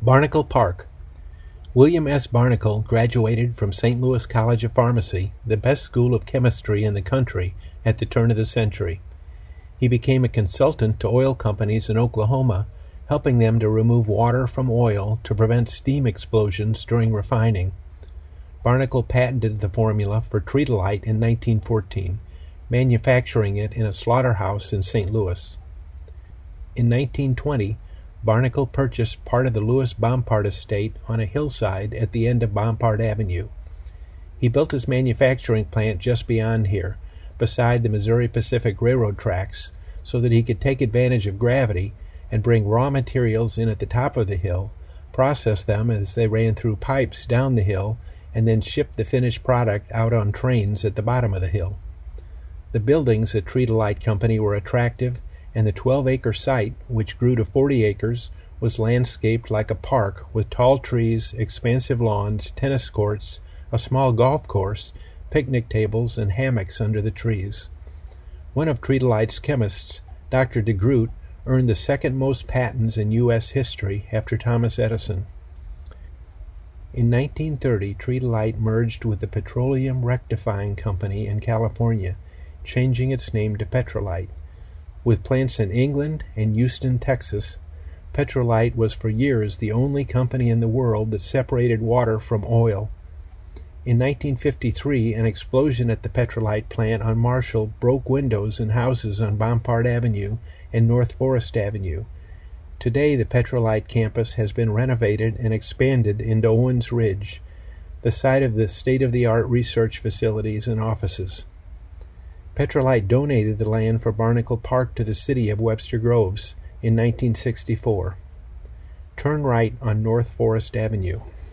Barnacle Park. William S. Barnacle graduated from St. Louis College of Pharmacy, the best school of chemistry in the country, at the turn of the century. He became a consultant to oil companies in Oklahoma, helping them to remove water from oil to prevent steam explosions during refining. Barnacle patented the formula for Treatolite in 1914, manufacturing it in a slaughterhouse in St. Louis. In 1920, Barnacle purchased part of the Louis Bompard estate on a hillside at the end of Bompard Avenue. He built his manufacturing plant just beyond here, beside the Missouri Pacific Railroad tracks, so that he could take advantage of gravity and bring raw materials in at the top of the hill, process them as they ran through pipes down the hill, and then ship the finished product out on trains at the bottom of the hill. The buildings at Treatolite Company were attractive, and the 12-acre site, which grew to 40 acres, was landscaped like a park with tall trees, expansive lawns, tennis courts, a small golf course, picnic tables, and hammocks under the trees. One of Treatolite's chemists, Dr. DeGroot, earned the second most patents in U.S. history after Thomas Edison. In 1930, Treatolite merged with the Petroleum Rectifying Company in California, changing its name to Petrolite. With plants in England and Houston, Texas, Petrolite was for years the only company in the world that separated water from oil. In 1953, an explosion at the Petrolite plant on Marshall broke windows in houses on Bompard Avenue and North Forest Avenue. Today, the Petrolite campus has been renovated and expanded into Owens Ridge, the site of the state-of-the-art research facilities and offices. Petrolite donated the land for Barnacle Park to the city of Webster Groves in 1964. Turn right on North Forest Avenue.